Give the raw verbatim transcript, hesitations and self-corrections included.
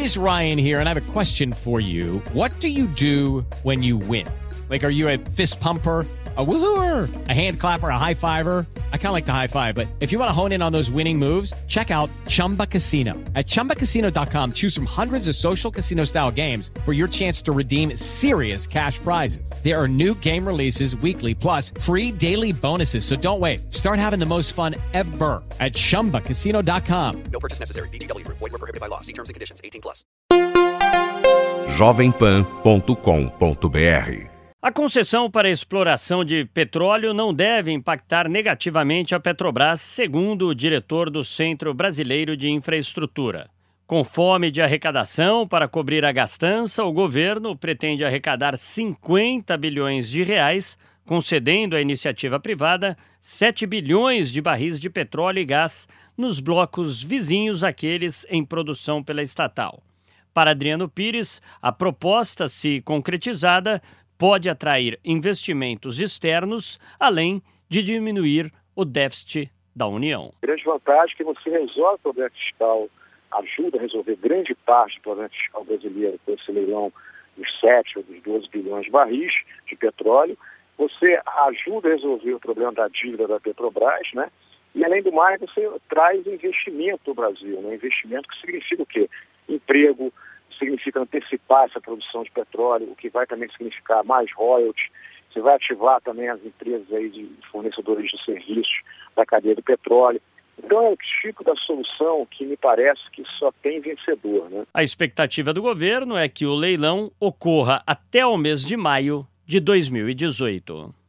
is Ryan here, and I have a question for you. What do you do when you win? Like, are you a fist pumper, a woohooer, a hand clapper, a high fiver? I kind of like the high five, but if you want to hone in on those winning moves, check out Chumba Casino. At chumba casino dot com, choose from hundreds of social casino style games for your chance to redeem serious cash prizes. There are new game releases weekly, plus free daily bonuses. So don't wait. Start having the most fun ever at chumba casino dot com. No purchase necessary. V G W Group. Void where prohibited by law. See terms and conditions. eighteen plus. jovem pan ponto com ponto b r A concessão para a exploração de petróleo não deve impactar negativamente a Petrobras, segundo o diretor do Centro Brasileiro de Infraestrutura. Com fome de arrecadação para cobrir a gastança, o governo pretende arrecadar cinquenta bilhões de reais, concedendo à iniciativa privada sete bilhões de barris de petróleo e gás nos blocos vizinhos àqueles em produção pela estatal. Para Adriano Pires, a proposta, se concretizada, pode atrair investimentos externos, além de diminuir o déficit da União. A grande vantagem é que você resolve o problema fiscal, ajuda a resolver grande parte do problema fiscal brasileiro com esse leilão dos sete ou dos doze bilhões de barris de petróleo. Você ajuda a resolver o problema da dívida da Petrobras, né? E, além do mais, você traz investimento no Brasil, né? Investimento que significa o quê? Emprego, significa antecipar essa produção de petróleo, o que vai também significar mais royalties. Você vai ativar também as empresas aí de fornecedores de serviços da cadeia do petróleo. Então é o tipo da solução que me parece que só tem vencedor, né? A expectativa do governo é que o leilão ocorra até o mês de maio de dois mil e dezoito.